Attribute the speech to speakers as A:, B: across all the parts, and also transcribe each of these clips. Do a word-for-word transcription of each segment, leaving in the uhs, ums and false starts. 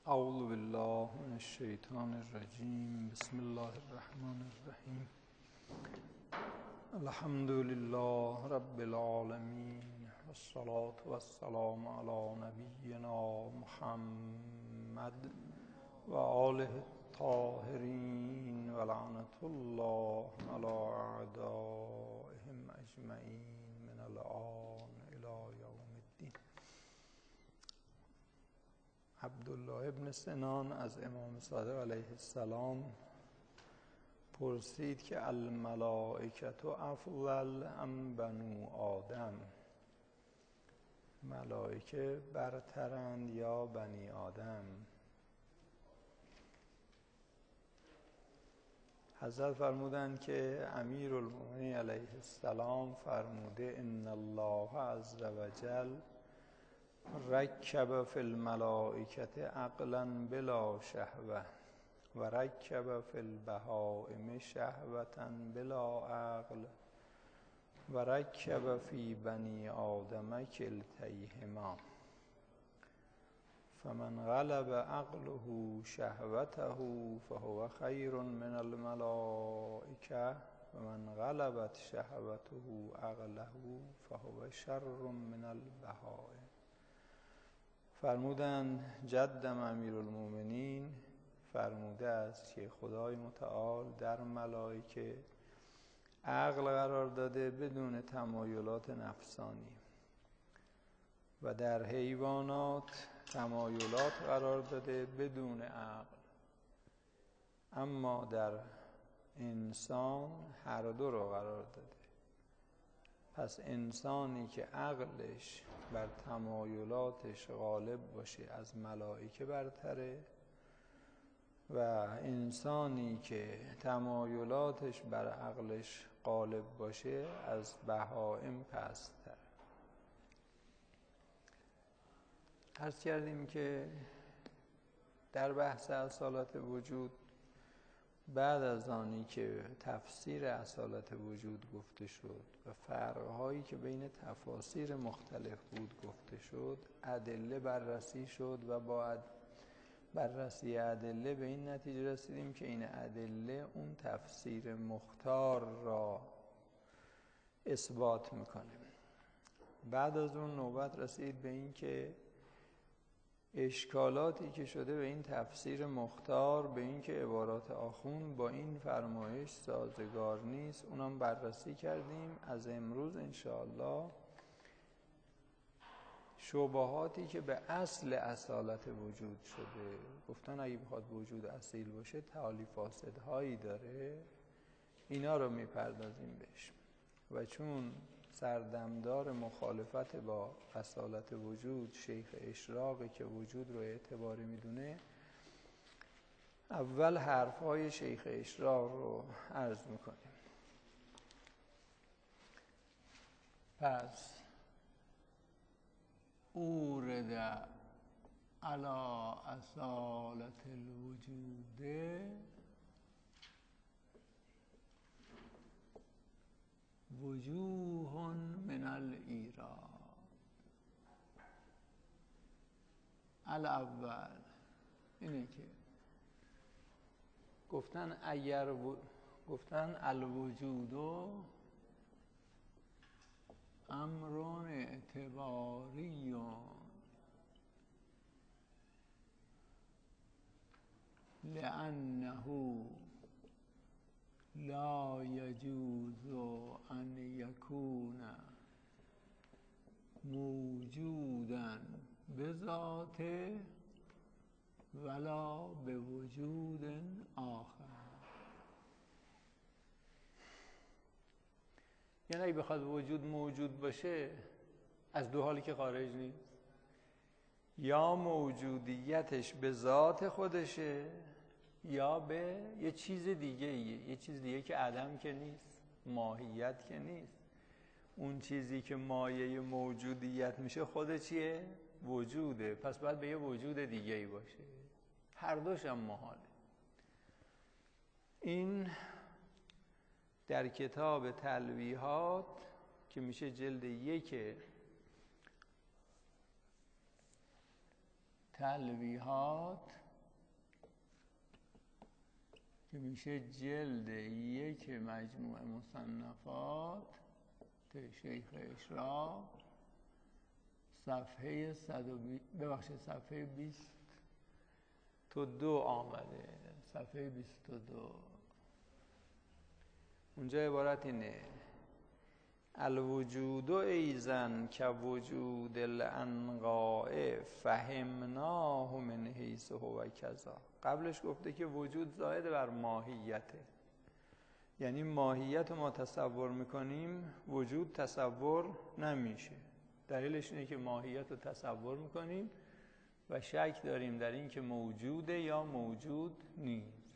A: اعوذ بالله من الشیطان الرجیم. بسم الله الرحمن الرحیم. الحمد لله رب العالمین والصلاة والسلام علی نبینا محمد و آله الطاهرین و لعنة الله علی اعدائهم اجمعین من الآن الی یوم الدین. عبدالله ابن سنان از امام صادق علیه السلام پرسید که الملائکة افضل ام بنو آدم، ملائکه برترند یا بنی آدم؟ حضرت فرمودند که امیرالمؤمنین علیه السلام فرموده ان الله عز وجل رکب فی الملائکة عقلا بلا شهوة و رکب فی البهائم شهوة بلا عقل و رکب فی بنی آدم کلتیهما فمن غلب عقله شهوته فهو خیر من الملائکة و من غلبت شهوته عقله فهو شر من البهائم. فرمودند جدم امیرالمؤمنین فرموده است که خدای متعال در ملائکه عقل قرار داده بدون تمایلات نفسانی و در حیوانات تمایلات قرار داده بدون عقل، اما در انسان هر دو رو قرار داده. پس انسانی که عقلش بر تمایلاتش غالب باشه از ملائکه برتره و انسانی که تمایلاتش بر عقلش غالب باشه از بهائم پست‌تر. عرض کردیم که در بحث اصالت وجود بعد از آنی که تفسیر اصالت وجود گفته شد و فرق‌هایی که بین تفاسیر مختلف بود گفته شد، ادله بررسی شد و با بررسی ادله به این نتیجه رسیدیم که این ادله اون تفسیر مختار را اثبات میکنه. بعد از اون نوبت رسید به این که اشکالاتی که شده به این تفسیر مختار، به این که عبارات آخوند با این فرمایش سازگار نیست، اونم بررسی کردیم. از امروز انشاءالله شبهاتی که به اصل اصالت وجود شده، گفتن اگه بخواد وجود اصیل باشه تعالی فاسدهایی داره، اینا رو میپردازیم بهش. و چون سردمدار مخالفت با اصالت وجود شیخ اشراقی که وجود رو اعتباری میدونه، اول حرفهای شیخ اشراق رو عرض میکنیم. پس اورد علی اصالت الوجود وجوه من الایراد. الاول اینه که گفتن اگر و... گفتن الوجود امر اعتباری لانه لا یجوز ان یکون موجودا بذاته ولا بوجود آخر. یعنی اگه بخواد وجود موجود باشه از دو حالی که خارج نیست، یا موجودیتش به ذات خودشه یا به یه چیز دیگه ایه. یه چیز دیگه که عدم که نیست، ماهیت که نیست. اون چیزی که مایه موجودیت میشه خود چیه؟ وجوده. پس باید به یه وجود دیگه ای باشه. هر دوش هم محاله. این در کتاب تلویحات که میشه جلد یک تلویحات که میشه جلد یک مجموعه مصنفات شیخ اشراق، صفحه صد و بی... ببخشید صفحه بیست و دو آمده، صفحه بیست و دو. اونجا عبارت اینه: الوجود ایزن که وجود الانقاء فهمناه من حیث هو کذا. قبلش گفته که وجود زائد بر ماهیته، یعنی ماهیت ما تصور میکنیم، وجود تصور نمیشه. دلیلش اینه که ماهیت رو تصور میکنیم و شک داریم در این که موجوده یا موجود نیست.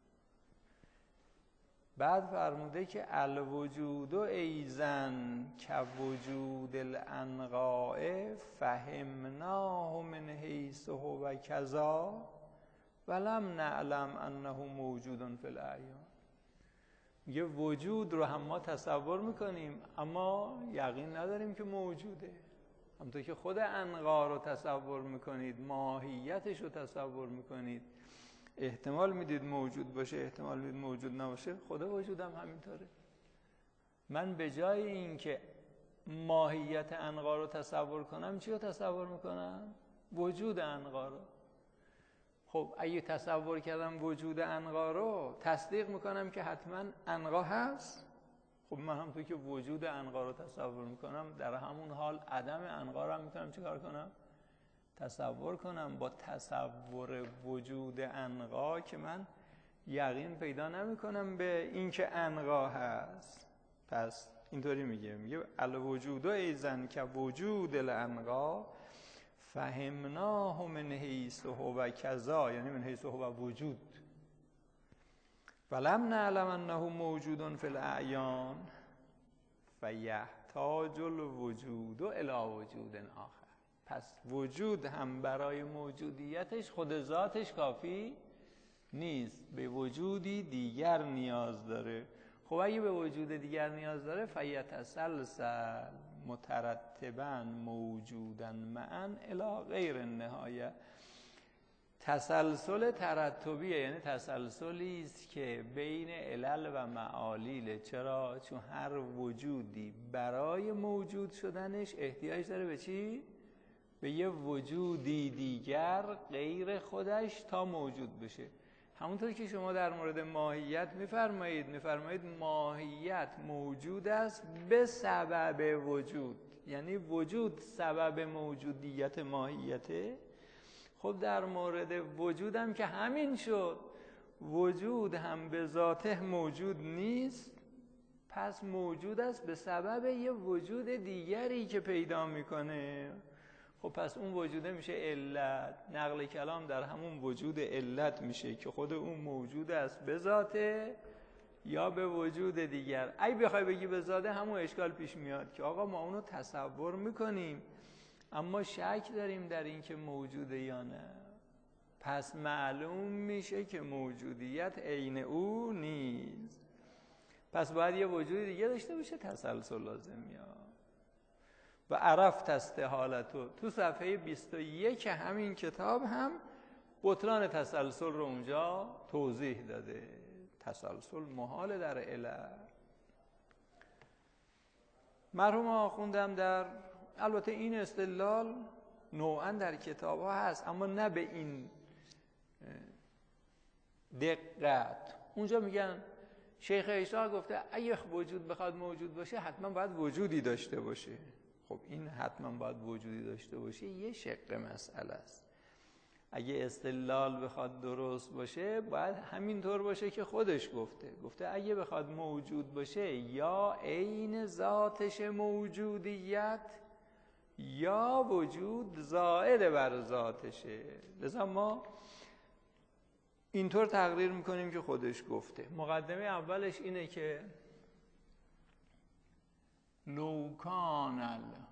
A: بعد فرموده که الوجود ایزن که وجود الانقاء فهمناه من حیث هو کذا ولم نعلم انه موجود فی الاعیان. میگه وجود رو هم ما تصور میکنیم اما یقین نداریم که موجوده. همونطور که خود انقا رو تصور میکنید، ماهیتش رو تصور میکنید، احتمال میدید موجود باشه، احتمال میدید موجود نباشه، خود وجود هم همینطوره. من به جای این که ماهیت انقا رو تصور کنم، چی رو تصور میکنم؟ وجود انقا رو. خب اگه تصور کردم وجود انقا رو، تصدیق میکنم که حتما انقا هست. خب من هم توی که وجود انقا رو تصور میکنم، در همون حال عدم انقا رو هم میتونم چیکار کنم؟ تصور کنم. با تصور وجود انقا که من یقین پیدا نمیکنم به این که انقا هست. پس اینطوری میگه، میگه الوجود ایزن که وجود الانقا فهمناه من حیث هو کذا، یعنی من حیث هو وجود. ولم نعلم انه موجود فی الاعیان فیحتاج الوجود الی وجود آخر. پس وجود هم برای موجودیتش خود ذاتش کافی نیست، به وجودی دیگر نیاز داره. خب اگه به وجود دیگر نیاز داره، فیتسلسل مترتبا موجودا معا الی غیر النهایه. تسلسل ترتبیه، یعنی تسلسلی است که بین علل و معالیل. چرا؟ چون هر وجودی برای موجود شدنش احتیاج داره به چی؟ به یه وجودی دیگر غیر خودش تا موجود بشه. همونطور که شما در مورد ماهیت میفرمایید میفرمایید ماهیت موجود است به سبب وجود، یعنی وجود سبب موجودیت ماهیته. خب در مورد وجود هم که همین شد، وجود هم به ذاته موجود نیست، پس موجود است به سبب یه وجود دیگری که پیدا میکنه. خب پس اون وجوده میشه علت. نقل کلام در همون وجود علت میشه که خود اون موجود است به ذاته یا به وجود دیگر. اگه بخوای بگی به ذاته، همون اشکال پیش میاد که آقا ما اونو تصور میکنیم اما شک داریم در این که موجوده یا نه. پس معلوم میشه که موجودیت عین او نیست. پس باید یه وجود دیگه داشته باشه، تسلسل لازم میاد. و عرفت استحالتو، تو صفحه بیست و یک همین کتاب هم بطلان تسلسل رو اونجا توضیح داده. تسلسل محال در علت. مرحوم آخوندم در، البته این استدلال نوعا در کتاب ها هست اما نه به این دقت. اونجا میگن شیخ اشراق گفته اگه وجود بخواد موجود باشه حتما باید وجودی داشته باشه. خب این حتما باید وجودی داشته باشه یه شق مسئله است. اگه استدلال بخواد درست باشه باید همینطور باشه که خودش گفته. گفته اگه بخواد موجود باشه یا عین ذاتش موجودیت یا وجود زائد بر ذاتشه. لذا ما اینطور تقریر میکنیم که خودش گفته. مقدمه اولش اینه که لو کان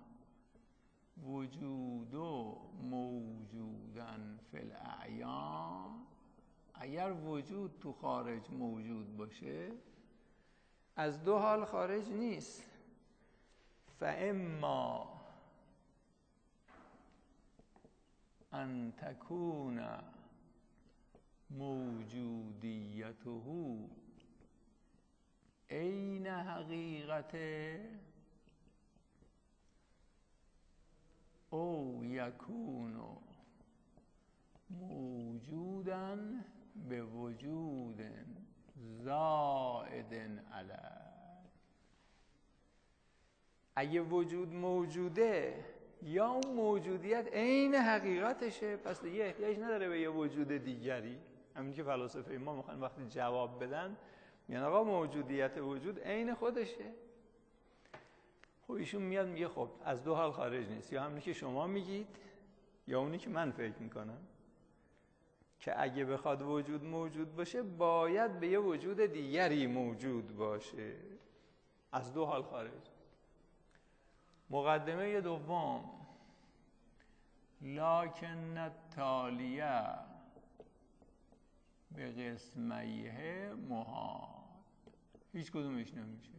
A: الوجود موجودا فی الاعیان، اگر وجود تو خارج موجود باشه از دو حال خارج نیست. فاما ان تکون موجودیته عین حقیقته او یکون موجودا به وجود زائد علیه. اگه وجود موجوده یا اون موجودیت عین حقیقتشه، پس دیگه احتیاج نداره به یه وجود دیگری. همین که فلاسفه ما میخوان وقتی جواب بدن میگن آقا موجودیت وجود عین خودشه. خب ایشون میاد میگه خب از دو حال خارج نیست، یا همونی که شما میگید یا اونی که من فکر میکنم، که اگه بخواد وجود موجود باشه باید به یه وجود دیگری موجود باشه. از دو حال خارج. مقدمه دوم، لکن التالیه به قسمیه محال. هیچ کدومش نمیشه.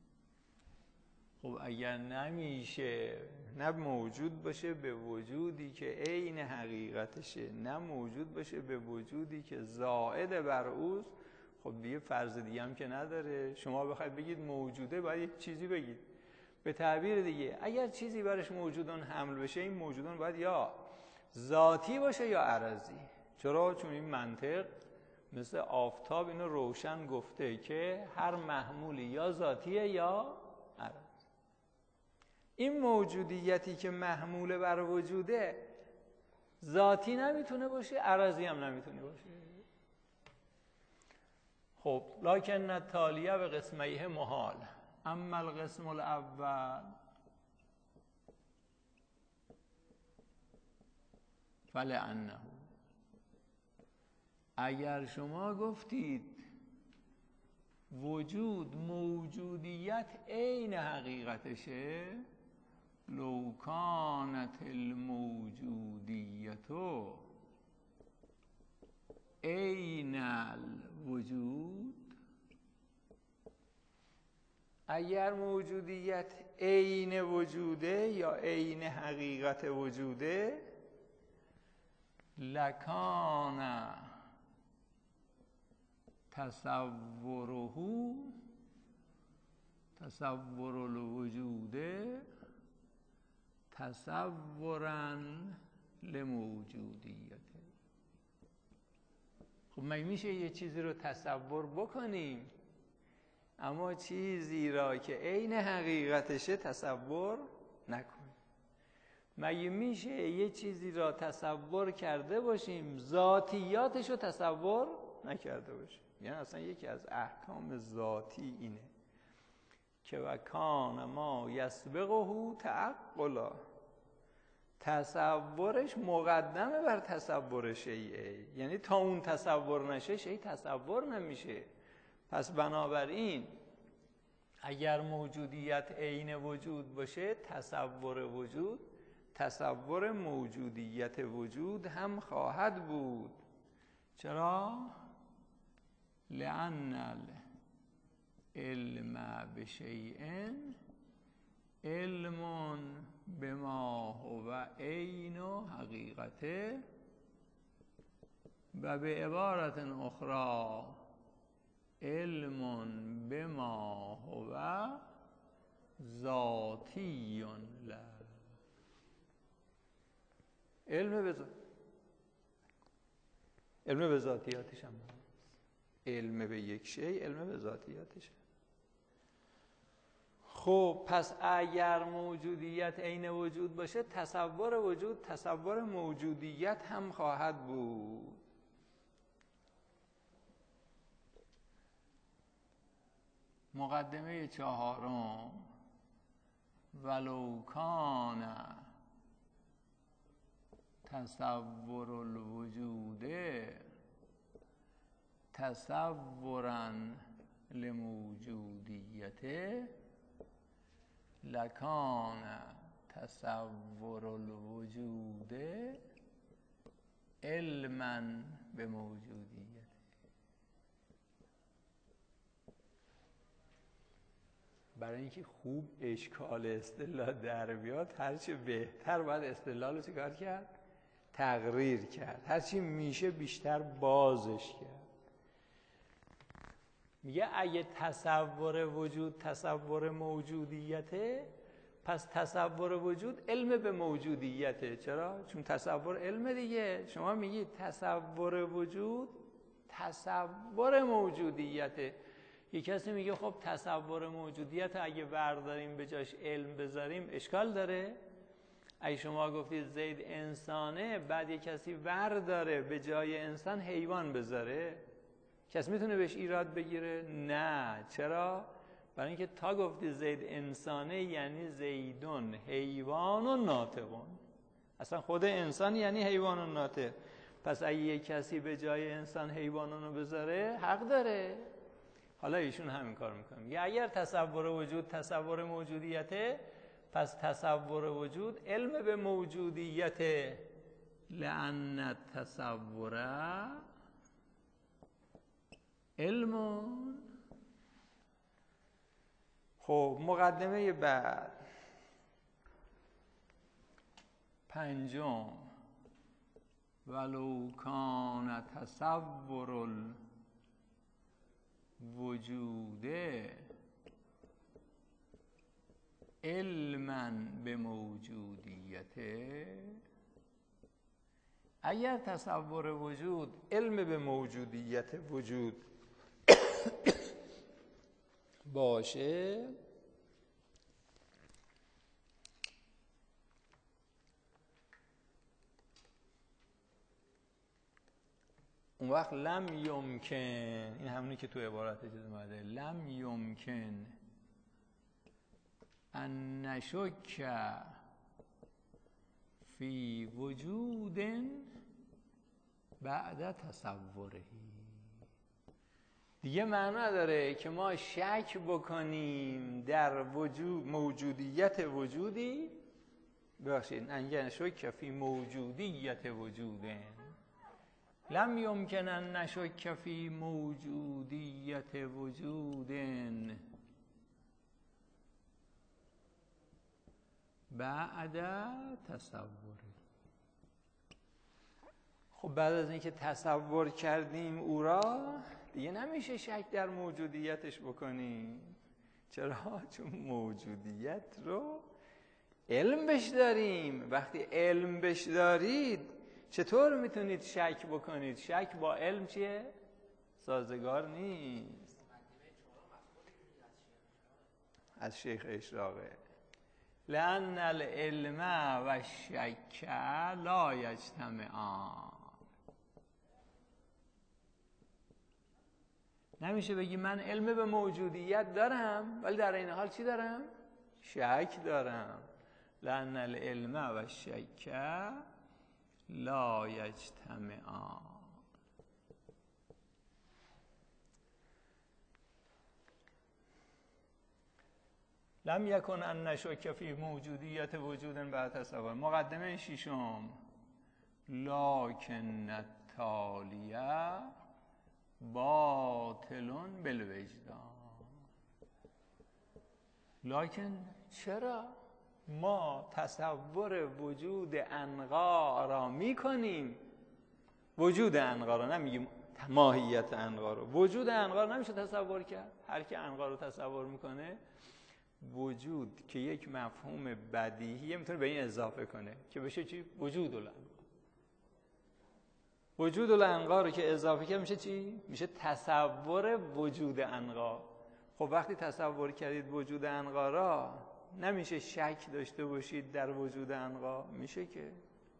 A: خب اگر نمیشه نه موجود باشه به وجودی که عین حقیقتشه، نه موجود باشه به وجودی که زائد بر اوست، خب دیگه فرض دیگه هم که نداره. شما بخواید بگید موجوده باید یک چیزی بگید. به تعبیر دیگه اگر چیزی برش موجودان حمل بشه، این موجودان باید یا ذاتی باشه یا عرضی. چرا؟ چون این منطق مثل آفتاب اینو روشن گفته که هر محمولی یا ذاتیه یا عرضی. این موجودیتی که محمول بر وجوده ذاتی نمیتونه باشه، عرضی هم نمیتونه باشه. خب لکن التالیه به قسمیه محال. اما القسم الاول فلعنه، اگر شما گفتید وجود موجودیت عین حقیقتشه، لو کانت الموجودیت عین الوجود، اگر موجودیت عین وجوده یا عین حقیقت وجوده، لکان تصوره تصور الوجود تصورا لموجودیت. خب مگه میشه یه چیزی رو تصور بکنیم اما چیزی را که عین حقیقتشه تصور نکنیم؟ مگه میشه یه چیزی را تصور کرده باشیم ذاتیاتش رو تصور نکرده باشیم؟ یعنی اصلا یکی از احکام ذاتی اینه که و کان ما یسبقه تعقلا، تصورش مقدمه بر تصور شیء، یعنی تا اون تصور نشه شیء تصور نمیشه. پس بنابراین اگر موجودیت عین وجود باشه، تصور وجود تصور موجودیت وجود هم خواهد بود. چرا؟ لأن العلم بشیء علم بما هو عین حقیقته، و به عبارت اخرى علم بما هو ذاتی له. علم به ذات، علم به ذاتیاتش هم هست. علم به یک شی علم به ذاتیاتش. خب پس اگر موجودیت عین وجود باشه، تصور وجود تصور موجودیت هم خواهد بود. مقدمه چهارم، ولو کان تصور الوجود تصورا لموجودیت، لکان تصور الوجود علما به موجودیت. برای اینکه خوب اشکال استدلال در بیاد، هرچه بهتر باید استدلال رو چیکار کرد؟ تقریر کرد، هرچی میشه بیشتر بازش کرد. میگه اگه تصور وجود تصور موجودیته، پس تصور وجود علم به موجودیته. چرا؟ چون تصور علم دیگه. شما میگی تصور وجود تصور موجودیته، یک کسی میگه خب تصور موجودیت اگه برداریم به جاش علم بذاریم اشکال داره؟ اگه شما گفتید زید انسانه، بعد یک کسی برداره به جای انسان حیوان بذاره، کسی میتونه بهش ایراد بگیره؟ نه. چرا؟ برای اینکه تا گفتی زید انسانه یعنی زیدون حیوان و ناطقون، اصلا خود انسان یعنی حیوان و ناطق. پس اگه یک کسی به جای انسان حیوانونو بذاره حق داره. حالا ایشون همین کار میکنه. یا اگر تصور وجود تصور موجودیته، پس تصور وجود علم به موجودیته، لأن التصور علم. خب مقدمه بعد پنجم، ولو کان تصور الوجود علما به موجودیته، اگر تصور وجود علم به موجودیت وجود باشه، اون وقت لم یمکن، این همونی که تو عبارت چیز اومده، لم یمکن ان نشک فی وجود بعد تصوره. دیگه معنا داره که ما شک بکنیم در وجود موجودیت وجودی، ببخشید ان نشک فی موجودیت وجود، لم یمکن ان نشک فی موجودیت وجود بعد تصور. خب بعد از اینکه تصور کردیم او را، دیگه نمیشه شک در موجودیتش بکنیم. چرا؟ چون موجودیت رو علم بش داریم. وقتی علم بش دارید چطور میتونید شک بکنید؟ شک با علم چیه؟ سازگار نیست. از شیخ اشراقه، لأن العلم و الشک لا یجتمعان. نمیشه بگی من علم به موجودیت دارم ولی در این حال چی دارم؟ شک دارم. لأن العلم و الشک لا یجتمعان. لم یکن ان نشک فی موجودیت وجود بعد تصور. مقدمه ششم، لکن التالیه باطل بالوجدان. لکن چرا ما تصور وجود عنقا را میکنیم؟ وجود عنقا را نمیگیم، ماهیت عنقا رو. وجود عنقا رو نمیشه تصور کرد. هر کی عنقا رو تصور میکنه، وجود که یک مفهوم بدیهیه میتونه به این اضافه کنه که بشه چی؟ وجود العنقا. وجود العنقا رو که اضافه کرد میشه چی؟ میشه تصور وجود عنقا. خب وقتی تصور کردید وجود عنقا را، نمیشه شک داشته باشید در وجود عنقا؟ میشه که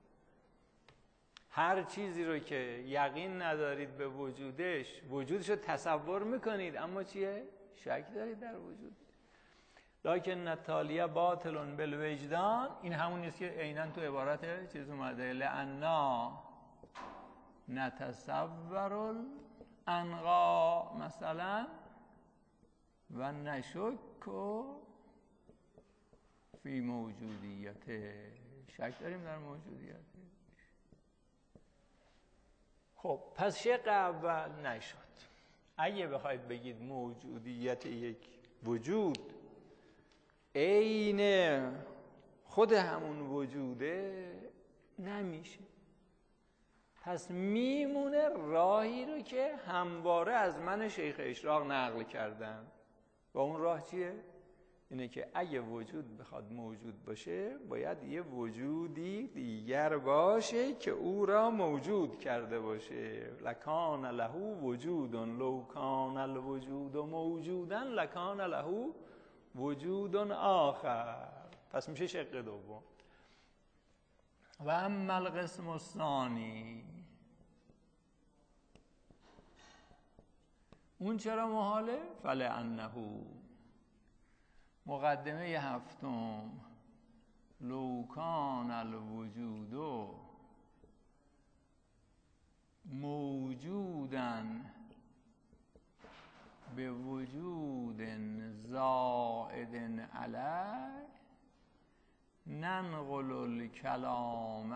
A: هر چیزی رو که یقین ندارید به وجودش، وجودش رو تصور میکنید اما چیه؟ شک دارید در وجود. لکن التالیه باطل بالوجدان، این همون نیست که عیناً تو عبارت چیز اومده، لأنا نتصور العنقا مثلا و نشک فی موجودیت. شک داریم در موجودیت. خب پس شق اول نشد. اگه بخواید بگید موجودیت یک وجود عین خود همون وجوده، نمیشه. پس میمونه راهی رو که همواره از من شیخ اشراق نقل کردن. و اون راه چیه؟ اینه که اگه وجود بخواد موجود باشه باید یه وجودی دیگر باشه که او را موجود کرده باشه. لکان له وجود لو کان الوجود موجودا لکان له وجود آخر. پس میشه شق دوم. و اما القسم الثانی، اون چرا محاله؟ فلانه مقدمه هفتم، لو کان الوجود موجودا به وجود زائد علی ننقل الکلام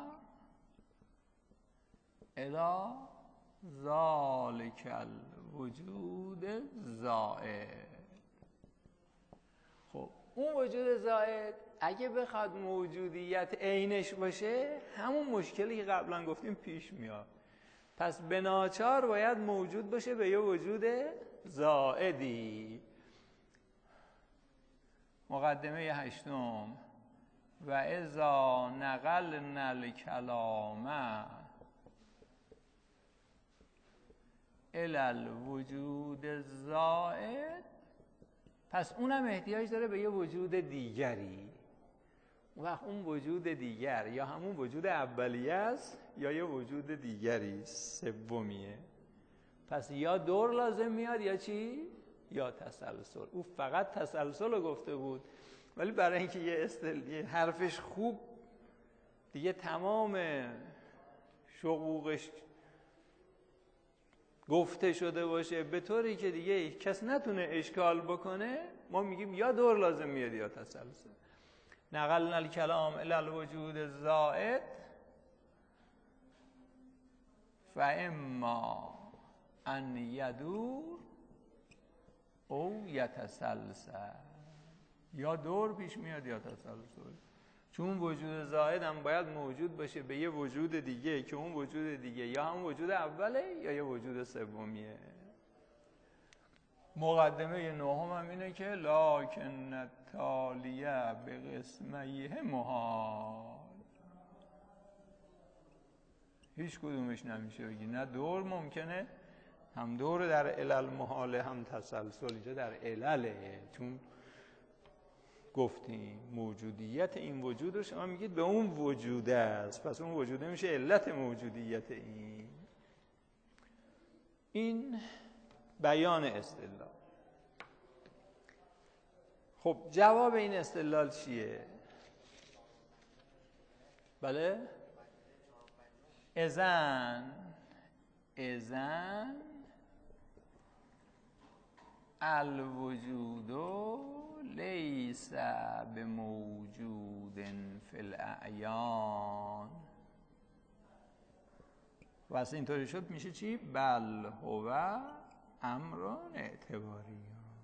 A: الی ذالک الوجود زائد. خب اون وجود زائد اگه بخواد موجودیت عینش باشه همون مشکلی که قبلا گفتیم پیش میاد. پس به ناچار باید موجود باشه به یه وجود زائدی. مقدمه هشتم، و اذا نقلنا الکلام الی الوجود الزائد، پس اونم احتیاج داره به یه وجود دیگری. و اون وجود دیگر یا همون وجود اولیه است یا یه وجود دیگری سومیه. پس یا دور لازم میاد یا چی؟ یا تسلسل. او فقط تسلسل رو گفته بود، ولی برای اینکه یه استل حرفش خوب دیگه تمام شقوقش گفته شده باشه به طوری که دیگه کس نتونه اشکال بکنه، ما میگیم یا دور لازم میاد یا تسلسل. نقلنا الکلام الی الوجود الزائد فاما ان یدور او یتسلسل. یا دور پیش میاد یا تسلسل، چون وجود زائد هم باید موجود باشه به یه وجود دیگه که اون وجود دیگه یا هم وجود اوله یا یه وجود سومیه. مقدمه نهم هم اینه که لکن التالیه به قسمیه محال. هیچ کدومش نمیشه بگی. نه دور ممکنه، هم دور در علل محاله هم تسلسل اینجا در علله، چون گفتیم موجودیت این وجود رو شما میگید به اون وجوده است، پس اون وجوده میشه علت موجودیت این. این بیان استدلال. خب جواب این استدلال چیه؟ بله؟ اذن اذن الوجود لیس بموجود فی الاعیان. واسه اینطوری شد میشه چی؟ بل هو امران اعتباری.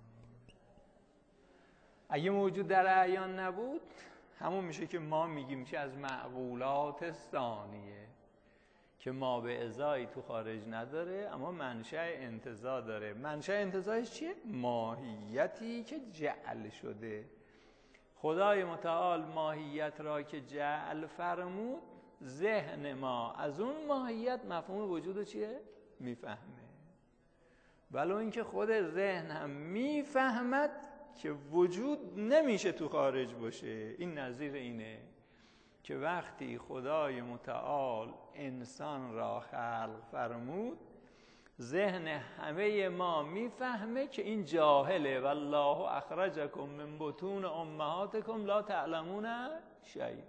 A: اگه موجود در اعیان نبود همون میشه که ما میگیم چی؟ از معقولات ثانیه که ما به ازایی تو خارج نداره اما منشأ انتزاع داره. منشأ انتزاعش چیه؟ ماهیتی که جعل شده. خدای متعال ماهیت را که جعل فرمود، ذهن ما از اون ماهیت مفهوم وجود چیه؟ میفهمه. ولو اینکه خود ذهن هم میفهمد که وجود نمیشه تو خارج باشه. این نظیر اینه که وقتی خدای متعال انسان را خلق فرمود، ذهن همه ما میفهمه که این جاهله. والله اخرجکم من بطون امهاتکم لا تعلمون شیء.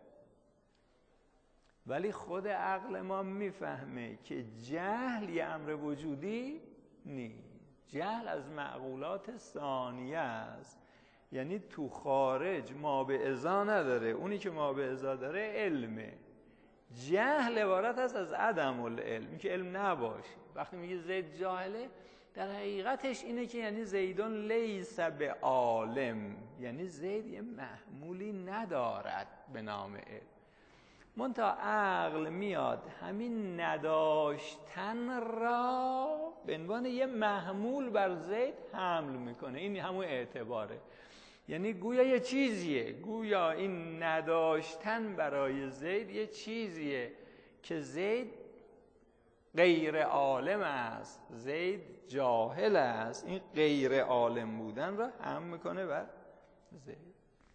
A: ولی خود عقل ما میفهمه که جهل یه امر وجودی نیست. جهل از معقولات ثانیه است، یعنی تو خارج ما به ازا نداره. اونی که ما به ازا داره علمه. جهل عبارت است از عدم العلم، که علم نباشه. وقتی میگه زید جاهله، در حقیقتش اینه که یعنی زیدون لیس به عالم، یعنی زید یه محمولی ندارد به نام علم. منتها عقل میاد همین نداشتن را به عنوان یه محمول بر زید حمل میکنه. این همون اعتباره، یعنی گویا یه چیزیه، گویا این نداشتن برای زید یه چیزیه که زید غیر عالم است، زید جاهل است، این غیر عالم بودن را حمل میکنه بر زید.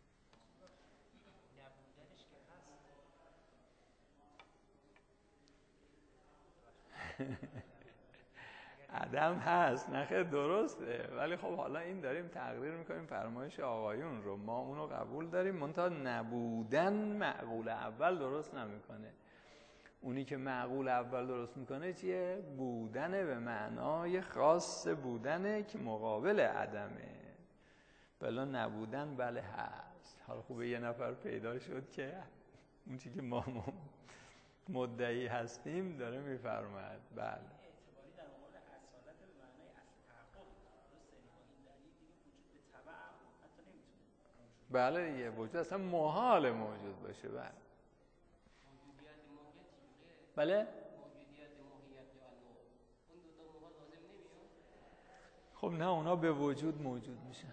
A: عدم هست، نخیر درسته، ولی خب حالا این داریم تقریر میکنیم فرمایش آقایون رو، ما اونو قبول داریم، منتها نبودن معقول اول درست نمیکنه. اونی که معقول اول درست میکنه چیه؟ بودنه، به معنای خاص بودنه که مقابل عدمه. بلا نبودن بله هست. حالا خوبه یه نفر پیدا شد که اون چی که ما مدعی هستیم داره میفرماید. بله
B: اعتباری در مورد اصالت به معنای اصل تحقق درسته، با این دلیل دیگه وجود به تبع حتی نمیتونه.
A: بله دیگه وجود اصلا محال موجود باشه. بله
C: موجودیت ماهیت چجوریه؟
A: بله
C: موجودیت ماهیت یا انواع اون دو تا محال لازم نمیاد؟
A: خب نه، اونا به وجود موجود میشن.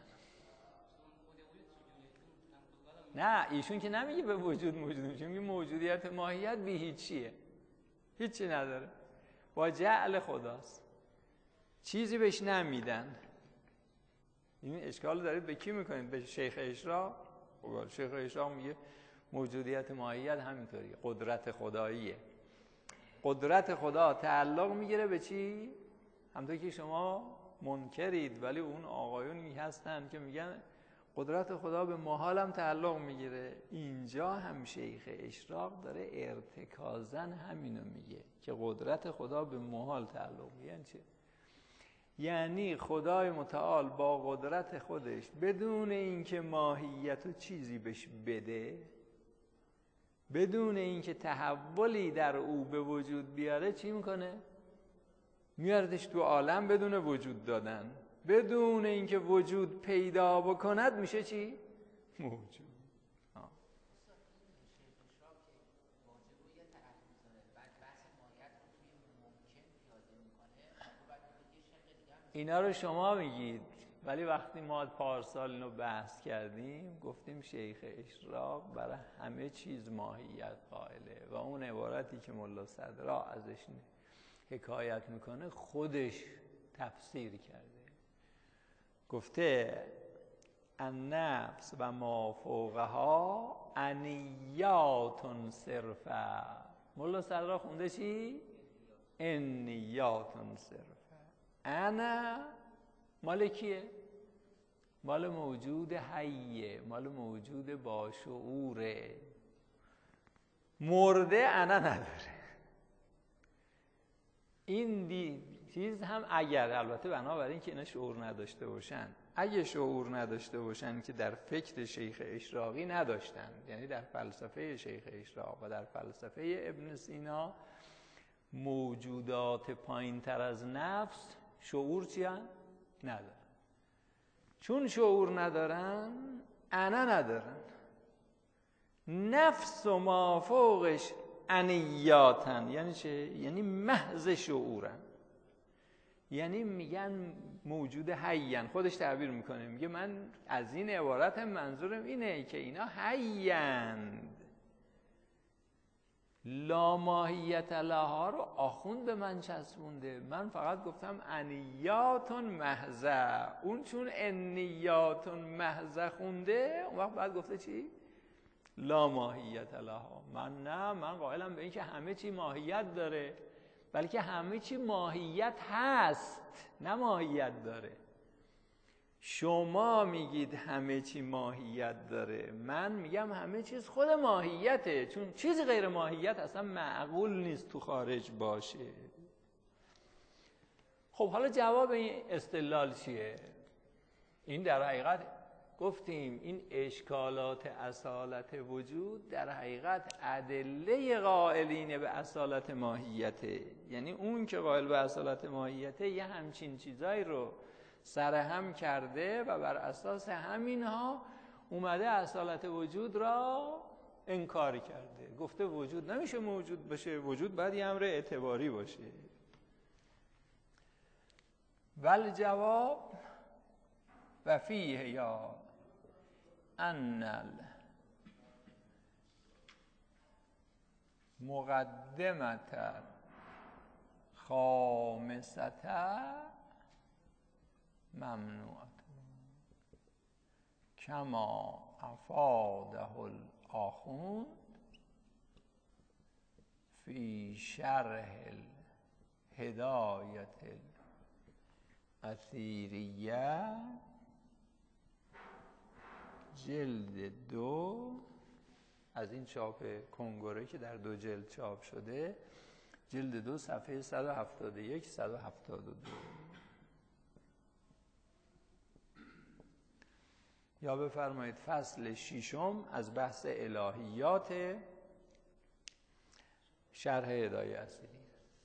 A: نه ایشون که نمیگه به وجود موجود میشه، میگه موجودیت ماهیت بی هیچیه، هیچی نداره، با جعل خداست، چیزی بهش نمیدن. این اشکال دارید به کی میکنید؟ به شیخ اشراق؟ خب شیخ اشراق میگه موجودیت ماهیت همینطوریه، قدرت خداییه. قدرت خدا تعلق میگیره به چی؟ همونطور که شما منکرید، ولی اون آقایونی هستن که میگن قدرت خدا به محال هم تعلق میگیره. اینجا هم شیخ اشراق داره ارتکازاً همینو میگه که قدرت خدا به محال تعلق میگیره. یعنی چه؟ یعنی خدای متعال با قدرت خودش بدون اینکه ماهیت و چیزی بهش بده، بدون اینکه تحولی در او به وجود بیاره، چی میکنه؟ میاردش تو عالم بدون وجود دادن، بدون اینکه وجود پیدا بکند میشه چی؟ موجود. آه. اینا رو شما میگید، ولی وقتی ما پارسال اینو بحث کردیم گفتیم شیخ اشراق برای همه چیز ماهیت قائله و اون عبارتی که ملا صدرا ازش حکایت میکنه خودش تفسیر کرده، گفته النفس و ما فوقها انیات صرفا. ملا صدرا خونده چی؟ انیات صرفا. انا مال کیه؟ مال موجود حیه، مال موجود با شعوره. مرده انا نداره. این دی چیز هم اگر البته بنابراین که اینا شعور نداشته باشن، اگه شعور نداشته باشن که در فکر شیخ اشراقی نداشتن، یعنی در فلسفه شیخ اشراق و در فلسفه ابن سینا، موجودات پایین تر از نفس شعور چی هم؟ ندارن. چون شعور ندارن انا ندارن. نفس و ما فوقش انیاتن. یعنی چه؟ یعنی محض شعورن، یعنی میگن موجود حیین. خودش تعبیر میکنه، میگه من از این عبارت منظورم اینه که اینا حییند. لا ماهیت لها رو آخوند به من چسبونده، من فقط گفتم انیاتون محضه. اون چون انیاتون محضه خونده، اون وقت بعد گفته چی؟ لا ماهیت لها. من نه، من قائلم به این که همه چی ماهیت داره، بلکه همه چی ماهیت هست، نه ماهیت داره. شما میگید همه چی ماهیت داره، من میگم همه چیز خود ماهیته، چون چیزی غیر ماهیت اصلا معقول نیست تو خارج باشه. خب حالا جواب این استدلال چیه؟ این در حقیقت گفتیم این اشکالات اصالت وجود در حقیقت ادله قائلین به اصالت ماهیته. یعنی اون که قائل به اصالت ماهیته یه همچین چیزایی رو سرهم کرده و بر اساس همینها اومده اصالت وجود را انکار کرده، گفته وجود نمیشه موجود باشه، وجود باید یه امر اعتباری باشه. ول جواب و فیه یا ان المقدمة خامسة ممنوعة کما افاده الآخوند فی شرح الهدایة الاثیریه جلد دو از این چاپ کنگره که در دو جلد چاپ شده، جلد دو صفحه صد و هفتاد و یک صد و هفتاد و دو. یا بفرمایید فصل ششم از بحث الهیات شرح هدایه اثیریه.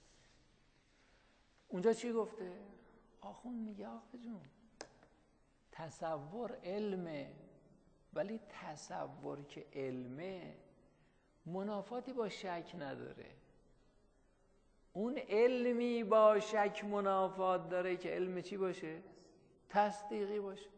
A: اونجا چی گفته؟ آخوند میگه آقا جون تصور علمه، ولی تصور که علمه منافاتی با شک نداره. اون علمی با شک منافات داره که علم چی باشه؟ تصدیقی باشه.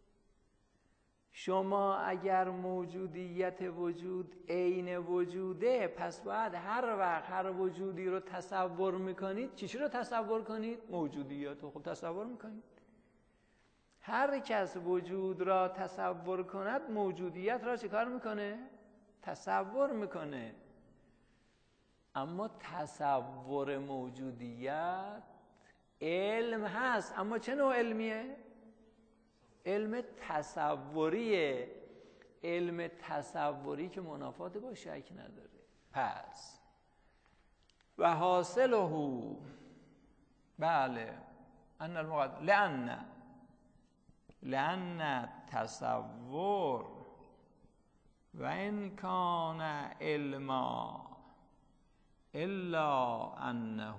A: شما اگر موجودیت وجود عین وجوده، پس باید هر وقت هر وجودی رو تصور میکنید چیشی رو تصور کنید؟ موجودیت رو. خب تصور میکنید. هر کس وجود را تصور کند موجودیت را چه کار میکنه؟ تصور میکنه. اما تصور موجودیت علم هست، اما چه نوع علمیه؟ علم تصوریه. علم تصوری که منافات با شک نداره. پس و حاصله بله ان المقدم لان لان تصور و ان کان علما الا انه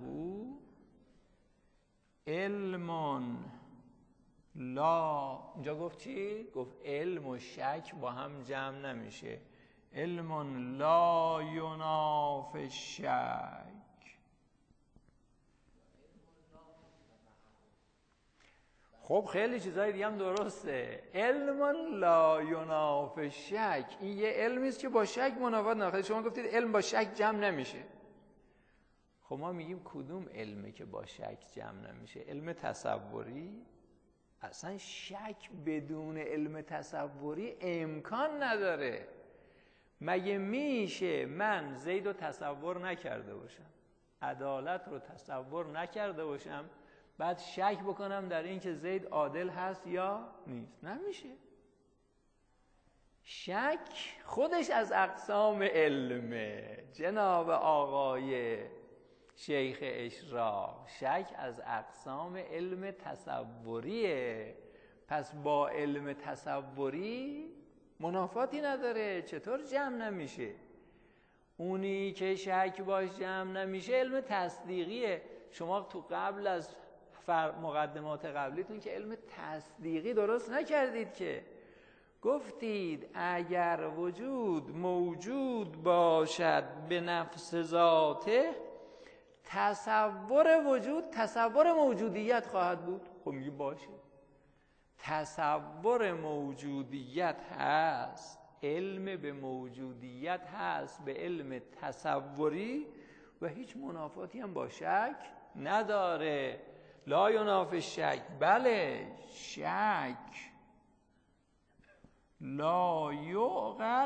A: علم لا. اینجا گفت چی؟ گفت علم و شک با هم جمع نمیشه. علم لا ینافی الشک. خب خیلی چیزای دیگه هم درسته. علم لا ینافی الشک، این یه علمی است که با شک منافات نداره. شما گفتید علم با شک جمع نمیشه. خب ما میگیم کدوم علمه که با شک جمع نمیشه؟ علم تصوری؟ اصلا شک بدون علم تصوری امکان نداره. مگه میشه من زید رو تصور نکرده باشم، عدالت رو تصور نکرده باشم، بعد شک بکنم در این که زید عادل هست یا نیست؟ نمیشه. شک خودش از اقسام علمه جناب آقای شیخ اشراق. شک از اقسام علم تصوریه. پس با علم تصوری منافاتی نداره. چطور جمع نمیشه؟ اونی که شک باش جمع نمیشه علم تصدیقیه. شما تو قبل از مقدمات قبلیتون که علم تصدیقی درست نکردید که گفتید اگر وجود موجود باشد به نفس ذاته، تصور وجود تصور موجودیت خواهد بود. خب میگه باشه، تصور موجودیت هست، علم به موجودیت هست به علم تصوری و هیچ منافاتی هم با شک نداره. لا ینافی الشک. بله شک لا یعقل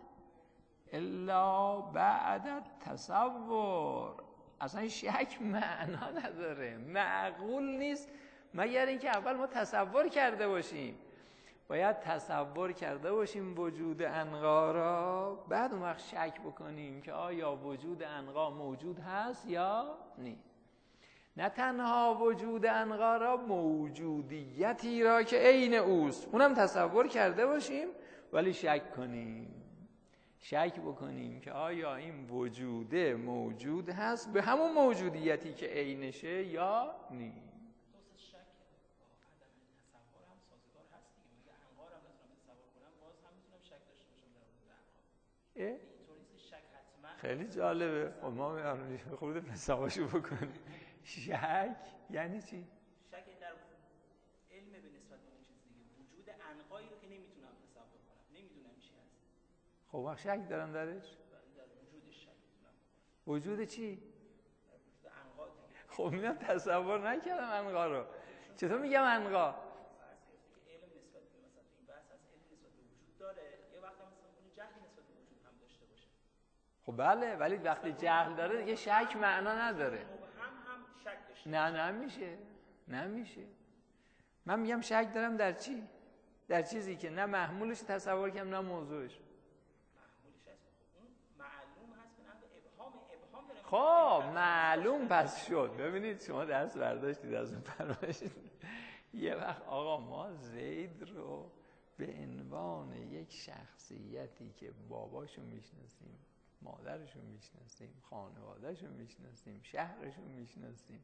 A: الا بعد التصور. اصلا شک معنا نداره، معقول نیست مگر اینکه اول ما تصور کرده باشیم. باید تصور کرده باشیم وجود عنقا را، بعد اون وقت شک بکنیم که آیا وجود عنقا موجود هست یا نیست. نه تنها وجود عنقا را، موجودیتی را که عین اوست اونم تصور کرده باشیم، ولی شک کنیم. شک بکنیم که آیا این وجوده موجود هست به همون موجودیتی که عینشه یا نیست.
B: دوست شک با عدم تصور هم سازگار هست دیگه. میگه عنقا رو نمیتونم تصور کنم، باز هم میتونم شک داشته باشم در مورد عنقا. اینطور نیست شک حتما.
A: خیلی جالبه. خب ما می‌ریم خود حساباشو بکنیم. شک یعنی چی؟
B: شک در علم به نسبت به اون چیز دیگه، وجود انقایی رو که نمیتونم تصور کنم، نمیدونم چی هست.
A: خب وقت شک دارم درش؟
B: در وجودش شک میتونم بکنم.
A: وجود چی؟
B: در وجود انقا دیگه.
A: خب میام تصور نکردم انقا رو. چطور میگم انقا؟
B: فرض گرفته که علم نسبت به مثلا تو این بحث هست، علم نسبت به وجود داره، یه وقت هم مثلا اون جهل نسبت به وجود هم داشته باشه.
A: خب بله، ولی وقتی جهل داره دیگه شک معنا نداره.
B: هم هم شک داشته.
A: نه نمیشه. نمیشه. من میگم شک دارم در چی؟ در چیزی که نه محمولش تصور کنم نه موضوعش.
B: محمولش هست. اون معلوم هست به نحو ابهام، ابهام داره.
A: خب معلوم پس شد. ببینید شما درس برداشتید از اون فرمایش. یه وقت آقا ما زید رو به عنوان یک شخصیتی که باباشو میشناسیم، مادرشو میشناسیم، خانوادهشو میشناسیم، شهرشو میشناسیم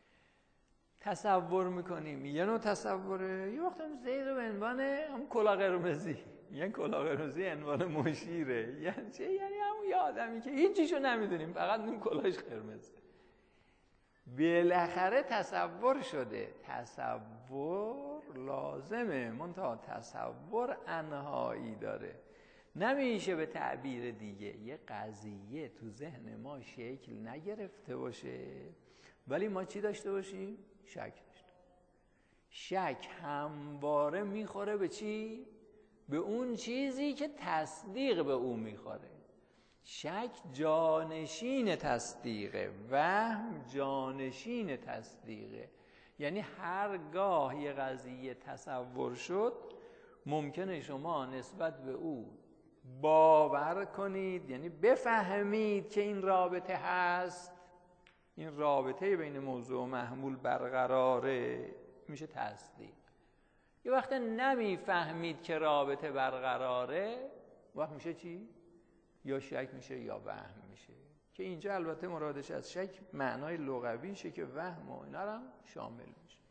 A: تصور میکنیم. یه نوع تصوره. یه وقت هم زید رو به عنوان هم کلاه قرمزی، یعنی کلاه قرمزی عنوان مشیره. یعنی چه؟ یعنی همون یه آدمی که هیچیشو نمیدونیم، فقط اون کلاهش قرمزه. بالاخره تصور شده. تصور لازمه، منتها تصور انهایی داره. نمیشه به تعبیر دیگه یه قضیه تو ذهن ما شکل نگرفته باشه ولی ما چی داشته باشیم؟ شک داشته. شک همواره میخوره به چی؟ به اون چیزی که تصدیق به اون میخوره. شک جانشین تصدیقه، وهم جانشین تصدیقه. یعنی هرگاه یه قضیه تصور شد ممکنه شما نسبت به او باور کنید، یعنی بفهمید که این رابطه هست، این رابطه بین موضوع و محمول برقراره، میشه تصدیق. یه وقت نمیفهمید که رابطه برقراره، وقت میشه چی؟ یا شک میشه یا وهم میشه. که اینجا البته مرادش از شک معنای لغویشه که وهم و اینا هم شامل میشه.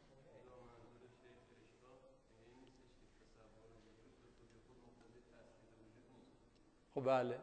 A: خب بله.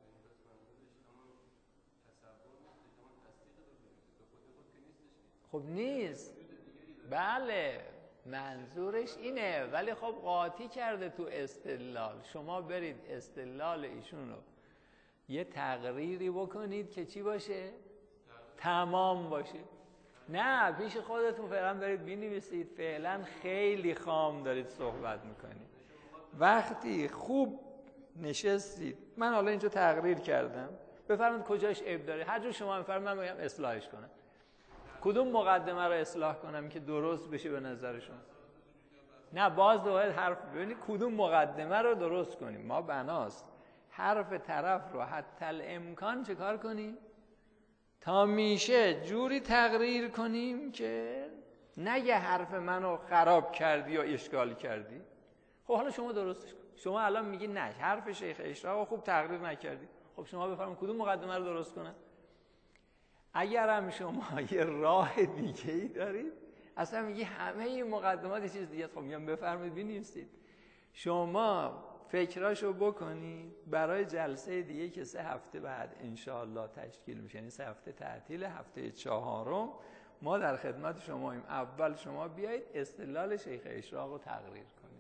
A: خب نیست. بله منظورش اینه، ولی خب قاطی کرده تو استدلال. شما برید استدلال ایشون رو یه تقریری بکنید که چی باشه؟ تمام باشه. نه پیش خودتون فعلا برید بنویسید. فعلا خیلی خام دارید صحبت میکنید. وقتی خوب نشستید، من حالا اینجا تقریر کردم، بفرمایید کجاش عیب داره. هر جور شما میفرمایید من میگم اصلاحش کنم. کدوم مقدمه رو اصلاح کنم که درست بشه به نظر شما؟ نه باز دوباره حرف ببینید کدوم مقدمه رو درست کنیم. ما بناست حرف طرف رو حتی الامکان چه کار کنیم؟ تا میشه جوری تقریر کنیم که نگه حرف منو خراب کردی یا اشکال کردی. خب حالا شما درستش کن. شما الان میگی نه حرف شیخ اشراق خوب تقریر نکردی. خب شما بفرمایید کدوم مقدمه رو درست کنم. اگر هم شما یه راه دیگه ای دارید، اصلا میگی همه این مقدمات چیز دیگه. خب میگم بفرمایید بنویسید. شما فکراشو بکنید برای جلسه دیگه که سه هفته بعد انشاءالله تشکیل میشه، یعنی سه هفته تعطیل، هفته چهارم ما در خدمت شماییم. اول شما بیایید استدلال شیخ اشراق رو تقریر کنید.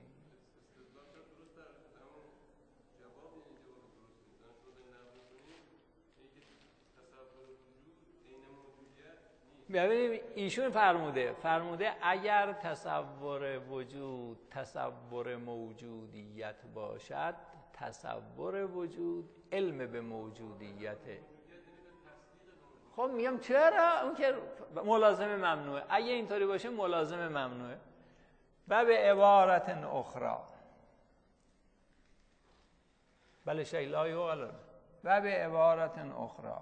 A: ببینیم ایشون فرموده فرموده اگر تصور وجود تصور موجودیت باشد، تصور وجود علم به موجودیته. خب میگم چرا؟ اون که ملازم ممنوعه. اگه اینطوری باشه ملازم ممنوعه. و به عبارت اخرى بله شیلا یقال و به عبارت اخرى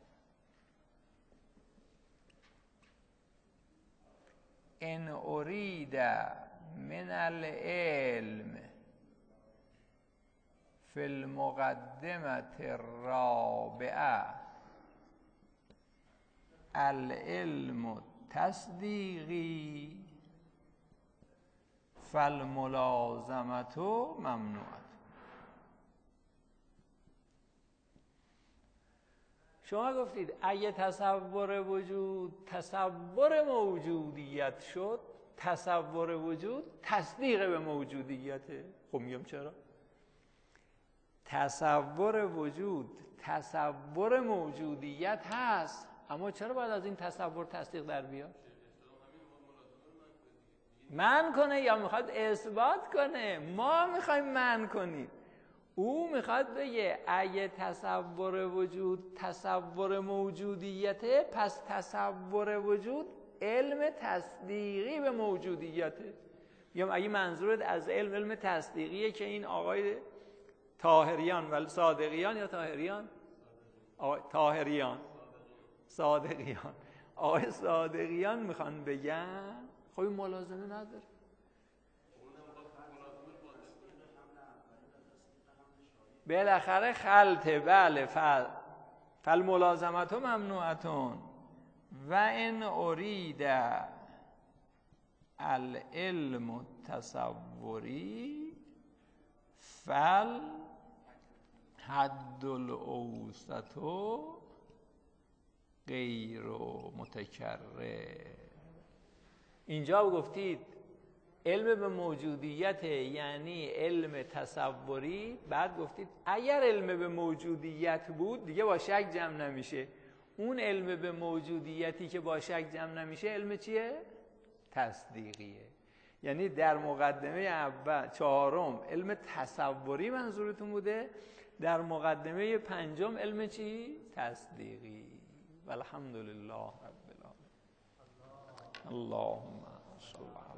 A: ان ارید من العلم فی المقدمه الرابعه العلم تصدیقی فالملازمه ممنوعه. شما گفتید اگه تصور وجود تصور موجودیت شد، تصور وجود تصدیق به موجودیته. خب میگم چرا؟ تصور وجود تصور موجودیت هست، اما چرا باید از این تصور تصدیق در بیاد؟ من کنه یا میخواد اثبات کنه؟ ما میخوایم من کنیم. او میخواد بگه اگه تصور وجود تصور موجودیته، پس تصور وجود علم تصدیقی به موجودیته. یا اگه منظورت از علم علم تصدیقیه که این آقای طاهریان و صادقیان یا طاهریان طاهریان صادقیان آقای صادقیان میخوان بگن، خب این ملازمه نداره. بالاخره خلطه. بله فل فالملازمت ممنوعتون و ان ارید العلم التصوری فل حد الاوسط غیر متکرر. اینجا گفتید علم به موجودیت یعنی علم تصوری، بعد گفتید اگر علم به موجودیت بود دیگه با شک جمع نمیشه. اون علم به موجودیتی که با شک جمع نمیشه علم چیه؟ تصدیقیه. یعنی در مقدمه اول چهارم علم تصوری منظورتون بوده، در مقدمه پنجم علم چی؟ تصدیقی. والحمدلله رب العالمین. اللهم صل